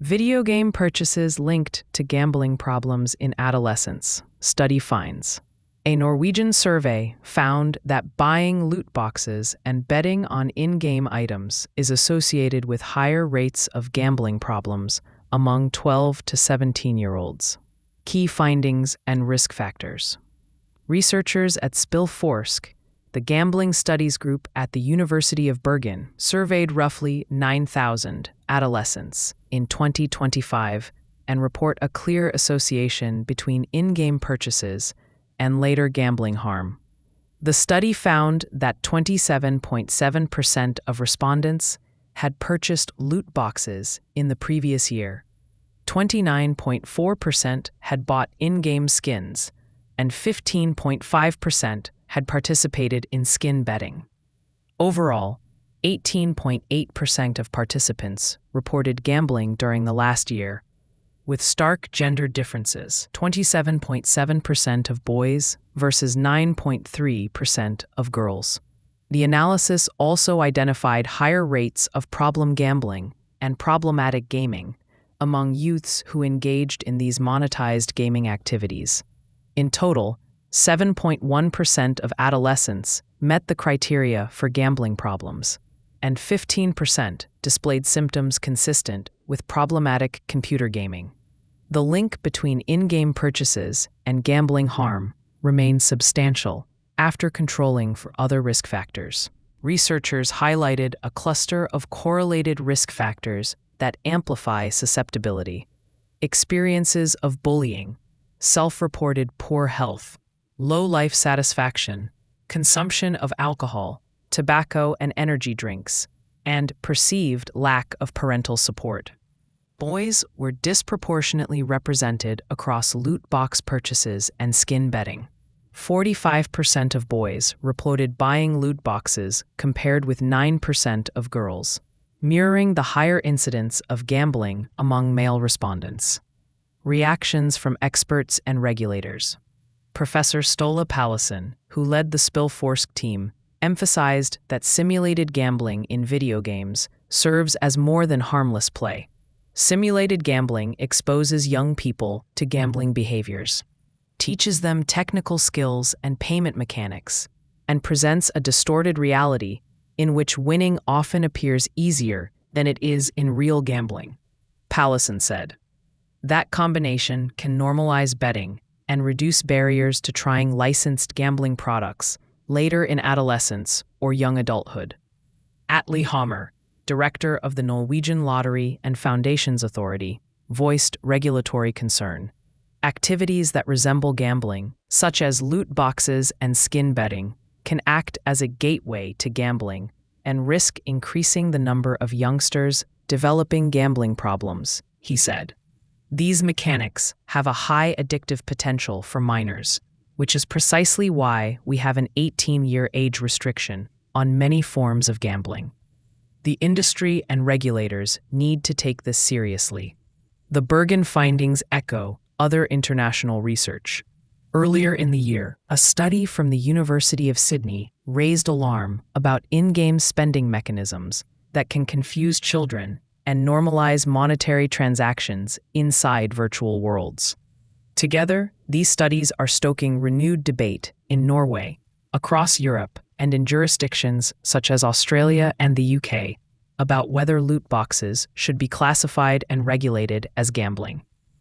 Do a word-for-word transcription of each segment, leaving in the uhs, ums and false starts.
Video game purchases linked to gambling problems in adolescence. Study finds. A Norwegian survey found that buying loot boxes and betting on in-game items is associated with higher rates of gambling problems among twelve to seventeen-year-olds. Key findings and risk factors. Researchers at Spillforsk, the gambling studies group at the University of Bergen, surveyed roughly nine thousand adolescents in twenty twenty-five and report a clear association between in-game purchases and later gambling harm. The study found that twenty-seven point seven percent of respondents had purchased loot boxes in the previous year, twenty-nine point four percent had bought in-game skins, and fifteen point five percent had participated in skin betting. Overall, eighteen point eight percent of participants reported gambling during the last year, with stark gender differences, twenty-seven point seven percent of boys versus nine point three percent of girls. The analysis also identified higher rates of problem gambling and problematic gaming among youths who engaged in these monetized gaming activities. In total, seven point one percent of adolescents met the criteria for gambling problems, and fifteen percent displayed symptoms consistent with problematic computer gaming. The link between in-game purchases and gambling harm remains substantial after controlling for other risk factors. Researchers highlighted a cluster of correlated risk factors that amplify susceptibility: experiences of bullying, self-reported poor health, low life satisfaction, consumption of alcohol, tobacco and energy drinks, and perceived lack of parental support. Boys were disproportionately represented across loot box purchases and skin betting. forty-five percent of boys reported buying loot boxes compared with nine percent of girls, mirroring the higher incidence of gambling among male respondents. Reactions from experts and regulators. Professor Ståle Pallesen, who led the Spillforsk team, emphasized that simulated gambling in video games serves as more than harmless play. Simulated gambling exposes young people to gambling behaviors, teaches them technical skills and payment mechanics, and presents a distorted reality in which winning often appears easier than it is in real gambling. Pallesen said, "That combination can normalize betting and reduce barriers to trying licensed gambling products later in adolescence or young adulthood." Atle Hammer, director of the Norwegian Lottery and Foundations Authority, voiced regulatory concern. Activities that resemble gambling, such as loot boxes and skin betting, can act as a gateway to gambling and risk increasing the number of youngsters developing gambling problems, he said. These mechanics have a high addictive potential for minors, which is precisely why we have an eighteen-year age restriction on many forms of gambling. The industry and regulators need to take this seriously. The Bergen findings echo other international research. Earlier in the year, a study from the University of Sydney raised alarm about in-game spending mechanisms that can confuse children and normalize monetary transactions inside virtual worlds. Together, these studies are stoking renewed debate in Norway, across Europe, and in jurisdictions such as Australia and the U K about whether loot boxes should be classified and regulated as gambling.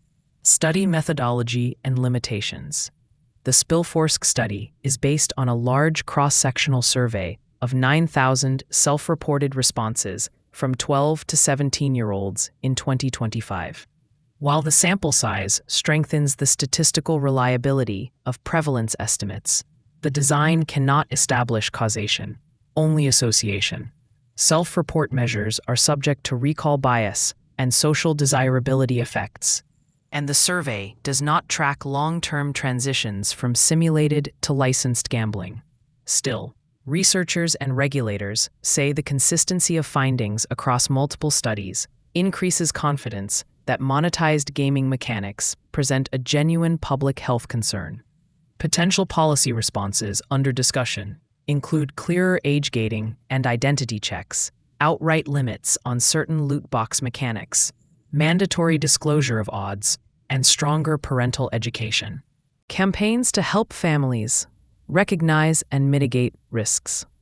Study methodology and limitations. The Spillforsk study is based on a large cross-sectional survey of nine thousand self-reported responses from twelve to seventeen-year-olds in twenty twenty-five. While the sample size strengthens the statistical reliability of prevalence estimates, the design cannot establish causation, only association. Self-report measures are subject to recall bias and social desirability effects, and the survey does not track long-term transitions from simulated to licensed gambling. Still, researchers and regulators say the consistency of findings across multiple studies increases confidence that monetized gaming mechanics present a genuine public health concern. Potential policy responses under discussion include clearer age gating and identity checks, outright limits on certain loot box mechanics, mandatory disclosure of odds, and stronger parental education. Campaigns to help families recognize and mitigate risks.